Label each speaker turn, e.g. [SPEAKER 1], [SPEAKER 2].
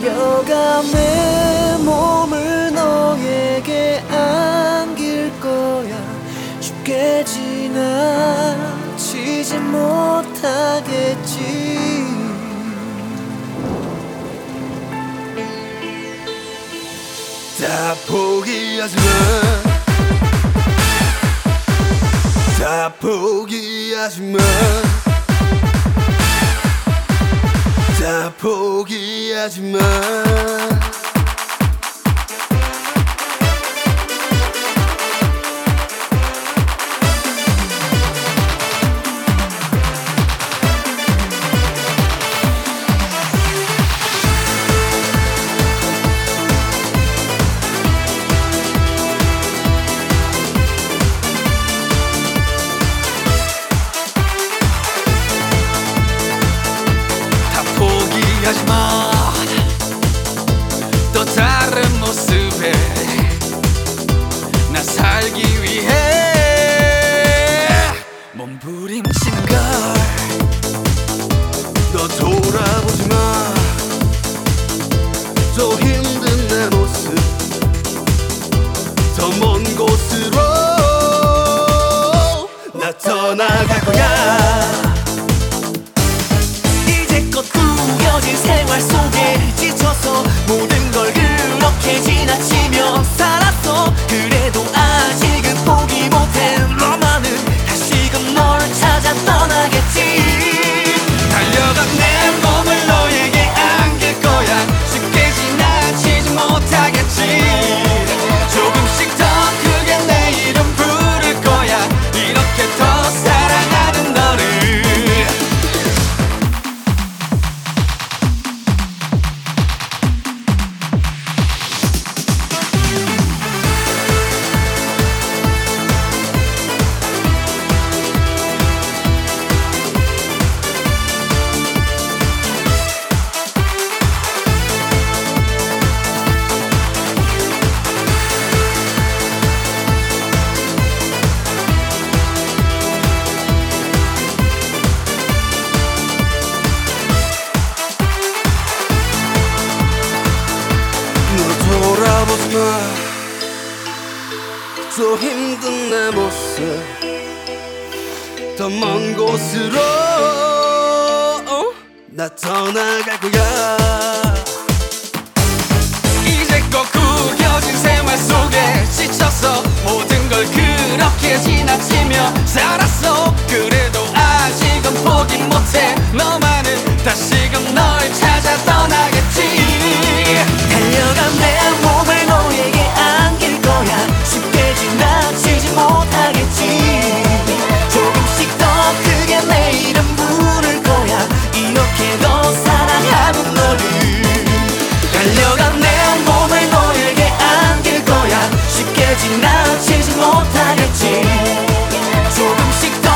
[SPEAKER 1] 달려가 내 몸을 너에게 안길 거야. 쉽게 지나치지 못하겠지.
[SPEAKER 2] 다 포기하지마. 다 포기하지마. 다 포기하지마.
[SPEAKER 3] 하지마. 또 다른 모습에 나 살기 위해 몸부림치는 걸.
[SPEAKER 2] 너 돌아보지마. 저 힘든 내 모습 더 먼 곳으로 나 떠나갈 거야.
[SPEAKER 1] 생활 속에 지쳐서 모든 걸 그렇게 지나치며 살았어. 그래도 아직은 포기 못해. 너만은 다시금 널 찾아 떠나겠지.
[SPEAKER 3] 달려가 내 몸을 너에게 안길 거야. 쉽게 지나치지 못하겠지. 조금씩 더 크게 내 이름 부를 거야. 이렇게 더 사랑하는 너를.
[SPEAKER 2] 돌아보지마. 저 힘든 내 모습 더 먼 곳으로 나 떠나갈 거야.
[SPEAKER 3] 이제껏 구겨진 생활 속에 지쳐서 모든 걸 그렇게 지나치며 살았어. 그래도 아직은 포기 못해. 너만은 다시금 널 찾아 떠나겠지.
[SPEAKER 1] 달려가 내 몸을 너에게 안길 거야. 쉽게 지나치지 못하겠지. 조금씩 더 크게 내 이름 부를 거야. 이렇게 더 사랑하는 너를. 달려가 내 몸을 너에게 안길 거야. 쉽게 지나치지 못하겠지. 조금씩 더